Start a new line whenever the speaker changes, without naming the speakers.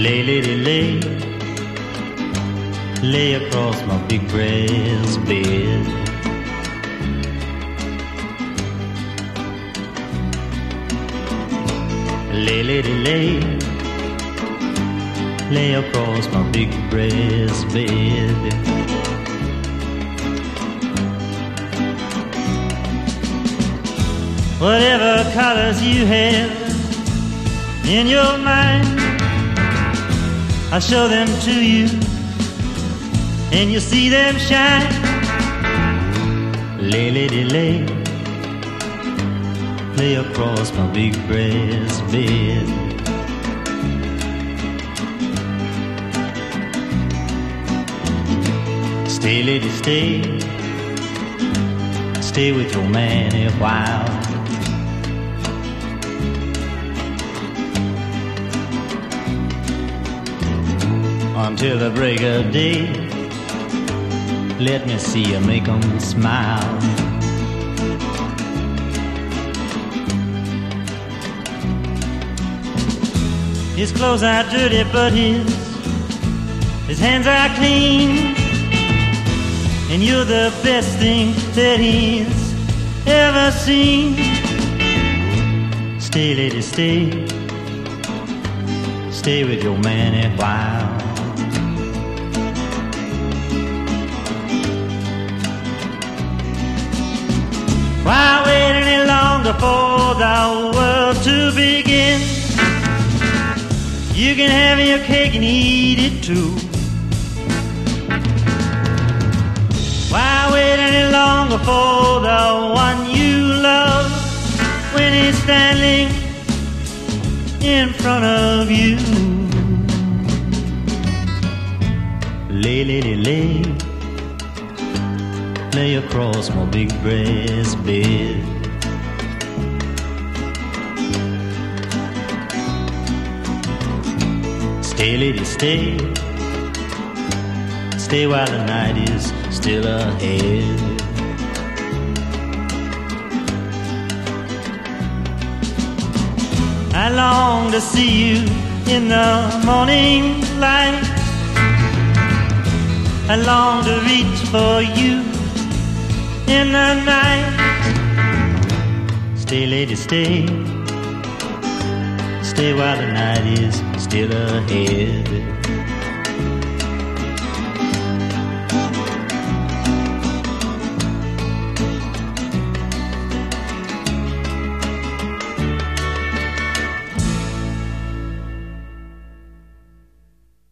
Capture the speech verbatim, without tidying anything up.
Lay, lady, lay, lay across my big brass bed. Lay, lady, lay, lay across my big brass bed. Whatever colors you have in your mind, I'll show them to you, and you see them shine. Lay, lady, lay, lay across my big brass bed. Stay, lady, stay, stay with your man a while. Until the break of day, let me see you make them smile. His clothes are dirty, but his his hands are clean, and you're the best thing that he's ever seen. Stay, lady, stay, stay with your man a while. Why wait any longer for the world to begin? You can have your cake and eat it too. Why wait any longer for the one you love when he's standing in front of you? Lay, lady, lay, lay across my big brass bed. Stay, lady, stay, stay while the night is still ahead. I long to see you in the morning light. I long to reach for you in the night. Stay, lady, stay, stay while the night is still ahead.